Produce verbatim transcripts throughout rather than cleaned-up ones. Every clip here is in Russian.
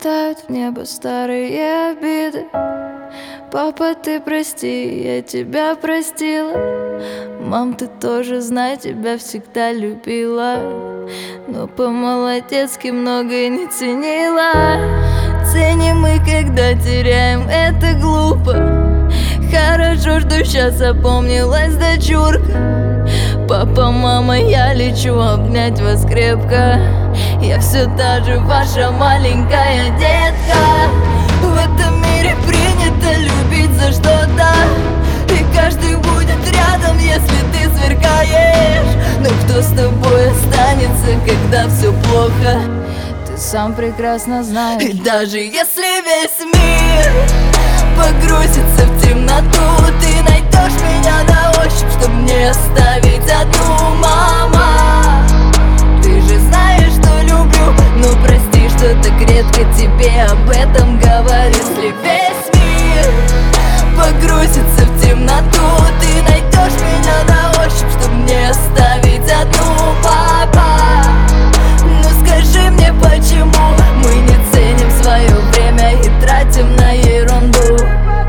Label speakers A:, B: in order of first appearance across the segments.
A: улетают в небо старые обиды. Папа, ты прости, я тебя простила. Мам, ты тоже знай, тебя всегда любила, но по-молодецки многое не ценила. Ценим мы, когда теряем, это глупо. Хорошо, что сейчас опомнилась дочурка. Папа, мама, я лечу обнять вас крепко. Я все та же ваша маленькая детка. В этом мире принято любить за что-то, и каждый будет рядом, если ты сверкаешь. Но кто с тобой останется, когда все плохо, ты сам прекрасно знаешь. И даже если весь мир погрузится в темноту, ты найдешь меня на ощупь, чтоб не оставить одну. Мама, ты же знаешь, что люблю, но прости, что так редко тебе об этом говорю. Если весь мир погрузится в темноту, ты найдешь меня на ощупь, чтоб не оставить одну. Папа, ну скажи мне, почему мы не ценим свое время и тратим на ерунду?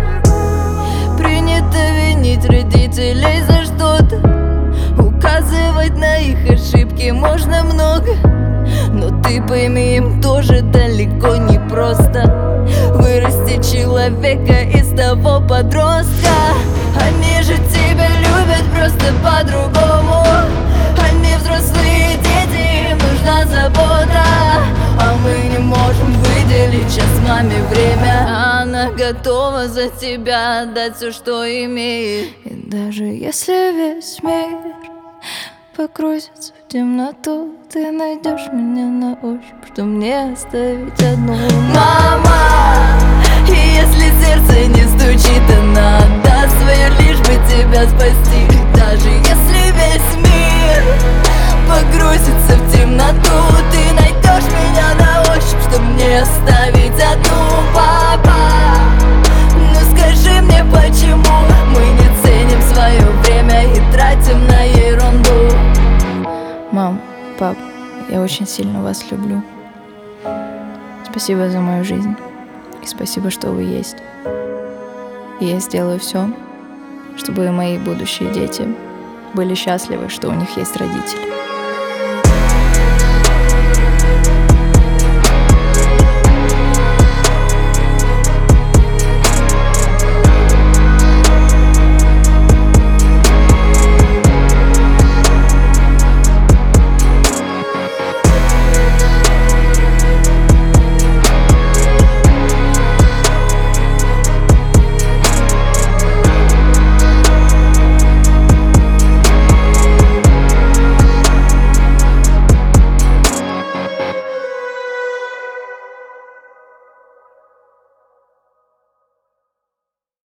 A: Принято винить родителей за что-то, указывать на их ошибки можно много, но ты пойми, им тоже далеко не просто вырастить человека из того подростка. Они же тебя любят просто по-другому. Они взрослые дети, им нужна забота, а мы не можем выделить сейчас маме время. Она готова за тебя отдать все, что имеет. И даже если весь мир погрузится в темноту, ты найдешь меня на ощупь, чтоб мне оставить одну. Мама, и если сердце не стучит, она отдаст свое, лишь бы тебя спасти. И даже если весь мир погрузится в темноту, ты найдешь меня на ощупь, чтоб мне оставить одну. Папа, ну скажи мне, почему мы не ценим свое время и тратим на ерунду? Мам, пап, я очень сильно вас люблю. Спасибо за мою жизнь. И спасибо, что вы есть. И я сделаю все, чтобы мои будущие дети были счастливы, что у них есть родители.